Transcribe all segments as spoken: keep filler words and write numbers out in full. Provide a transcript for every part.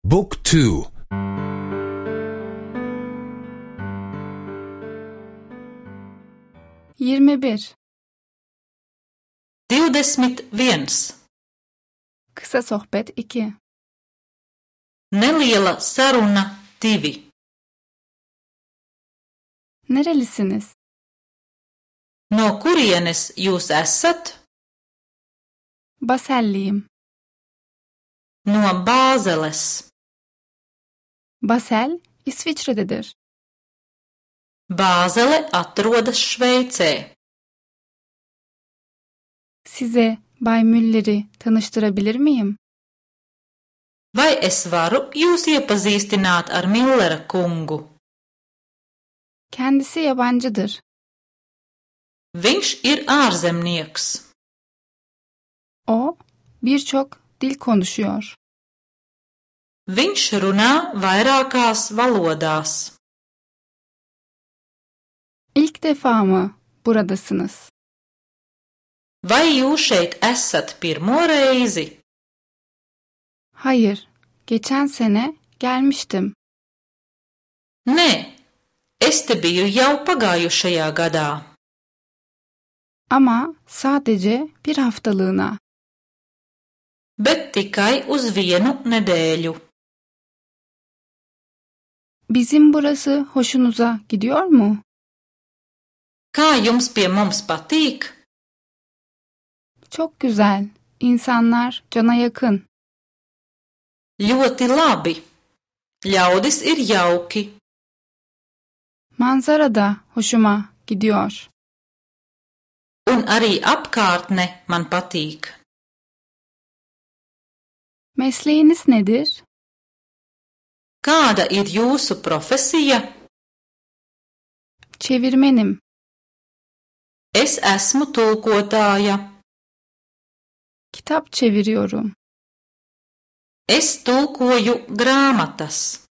Book two. yirmi bir. Divdesmit viens. Kısa sohbet iki. Neliela saruna divi. Nerelisiniz? No kurienes jūs esat? Baselliyim. No Bāzeles. Basel, İsviçre'dedir. Bāzele atrodas Šveicē. Size Bay Müller'i tanıştırabilir miyim? Vai es varu jūs iepazīstināt ar Millera kungu? Kendisi yabancıdır. Viņš ir ārzemnieks. O, birçok dil konuşuyor. Viņš runā vairākās valodās. İlk defa mı buradasınız? Vai jūs šeit esat pirmo reizi? Hayır, geçen sene gelmiştim. Nē, es te biju jau pagājušajā gadā. Ama sadece bir haftalığına. Bet tikai uz vienu nedēļu. Bizim burası hoşunuza gidiyor mu? Kā jums pie mums patīk? Çok güzel. İnsanlar cana yakın. Ļoti labi. Ļaudis ir jauki. Manzara da hoşuma gidiyor. Un arī apkārtne man patīk. Mesleğiniz nedir? Kāda ir jūsu profesija? Çevirmenim. Es esmu tulkotāja. Kitap çeviriyorum. Es tulkoju grāmatas.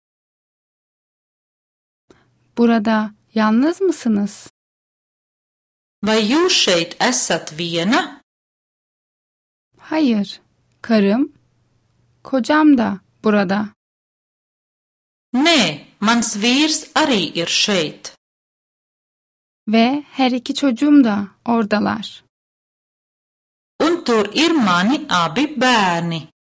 Burada yalnız mısınız? Vai jūs šeit esat viena? Hayır. Karım, kocam da burada. Nē, mans vīrs arī ir šeit. Ve her iki çocuğum da oradalar. Un tur ir mani abi bērni.